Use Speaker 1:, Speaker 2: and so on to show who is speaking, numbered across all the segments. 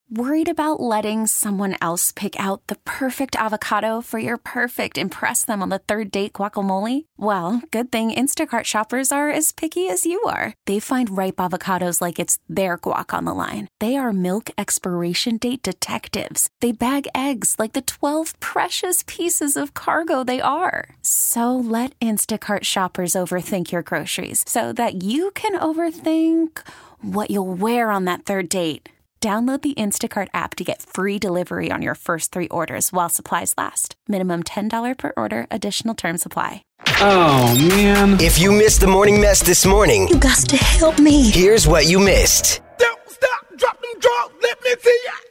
Speaker 1: Worried about letting someone else pick out the perfect avocado for your perfect impress them on the third date guacamole? Well, good thing Instacart shoppers are as picky as you are. They find ripe avocados like it's their guac on the line. They are milk expiration date detectives. They bag eggs like the 12 precious pieces of cargo they are. So let Instacart shoppers overthink your groceries so that you can overthink what you'll wear on that third date. Download the Instacart app to get free delivery on your first 3 orders while supplies last. Minimum $10 per order. Additional terms apply.
Speaker 2: Oh, man.
Speaker 3: If you missed the morning mess this morning,
Speaker 4: you got to help me.
Speaker 3: Here's what you missed.
Speaker 5: Don't stop, drop them drugs, let me see ya.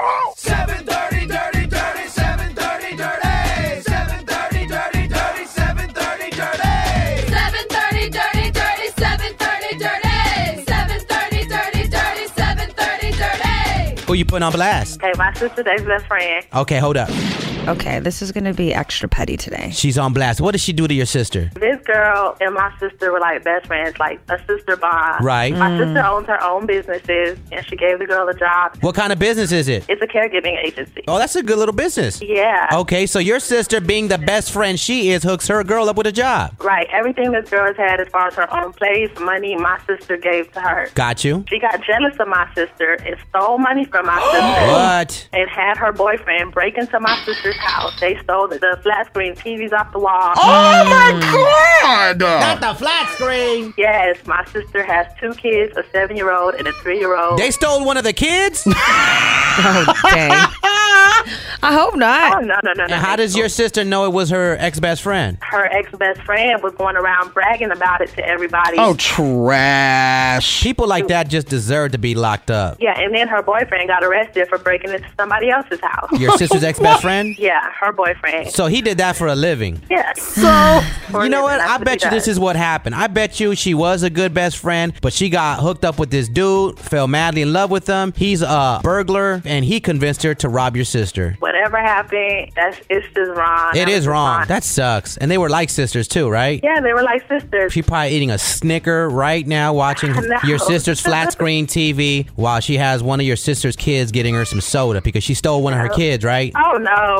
Speaker 5: 7:30, dirty, dirty, 7:30, dirty. 7:30, dirty, dirty, 7:30, dirty. 7:30, dirty, dirty, 7:30, dirty. 7:30, dirty, dirty, 7:30, dirty.
Speaker 6: Who you putting on blast?
Speaker 7: Hey, my sister's ex-best friend.
Speaker 6: Okay, hold up.
Speaker 8: Okay, this is going to be extra petty today.
Speaker 6: She's on blast. What did she do to your sister?
Speaker 7: This girl and my sister were like best friends, like a sister bond.
Speaker 6: Right.
Speaker 7: My sister owns her own businesses, and she gave the girl a job.
Speaker 6: What kind of business is it?
Speaker 7: It's a caregiving agency.
Speaker 6: Oh, that's a good little business.
Speaker 7: Yeah.
Speaker 6: Okay, so your sister, being the best friend she is, hooks her girl up with a job.
Speaker 7: Right. Everything this girl has had as far as her own place, money, my sister gave to her.
Speaker 6: Got you.
Speaker 7: She got jealous of my sister and stole money from my sister.
Speaker 6: What?
Speaker 7: And had her boyfriend break into my sister's house. They stole the flat screen TVs off the wall.
Speaker 2: Oh, my God.
Speaker 6: Not the flat screen.
Speaker 7: Yes, my sister has 2 kids, a 7-year-old and a 3-year-old.
Speaker 6: They stole one of the kids?
Speaker 8: Oh, dang. I hope not.
Speaker 7: Oh, no.
Speaker 6: And how does your sister know it was her ex-best friend?
Speaker 7: Her ex-best friend was going around bragging about it to everybody.
Speaker 2: Oh, trash.
Speaker 6: People like that just deserve to be locked up.
Speaker 7: Yeah, and then her boyfriend got arrested for breaking into somebody else's house.
Speaker 6: Your sister's ex-best friend?
Speaker 7: Yeah, her boyfriend.
Speaker 6: So he did that for a living.
Speaker 7: Yeah.
Speaker 6: So, you know what?
Speaker 7: That's
Speaker 6: I bet you this is what happened. I bet you she was a good best friend, but she got hooked up with this dude, fell madly in love with him. He's a burglar, and he convinced her to rob your sister.
Speaker 7: Whatever happened, it's just wrong.
Speaker 6: It is wrong. That sucks. And they were like sisters too, right?
Speaker 7: Yeah, they were like sisters.
Speaker 6: She probably eating a Snicker right now, watching
Speaker 7: No.
Speaker 6: your sister's flat screen TV while she has one of your sister's kids getting her some soda because she stole one of her kids, right?
Speaker 7: Oh,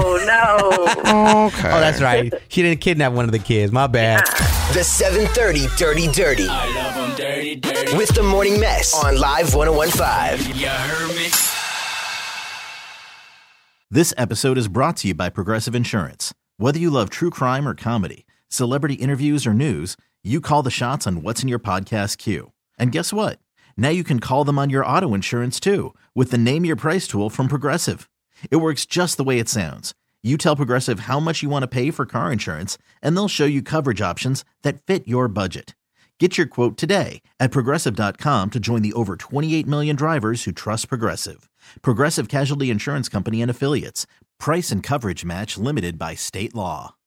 Speaker 7: no.
Speaker 2: Okay.
Speaker 6: Oh, that's right. She didn't kidnap one of the kids. My bad.
Speaker 3: The 7:30 Dirty Dirty.
Speaker 5: I love them dirty, dirty.
Speaker 3: With the morning mess on Live 101.5.
Speaker 5: You heard me?
Speaker 9: This episode is brought to you by Progressive Insurance. Whether you love true crime or comedy, celebrity interviews or news, you call the shots on what's in your podcast queue. And guess what? Now you can call them on your auto insurance too with the Name Your Price tool from Progressive. It works just the way it sounds. You tell Progressive how much you want to pay for car insurance, and they'll show you coverage options that fit your budget. Get your quote today at Progressive.com to join the over 28 million drivers who trust Progressive. Progressive Casualty Insurance Company and Affiliates. Price and coverage match limited by state law.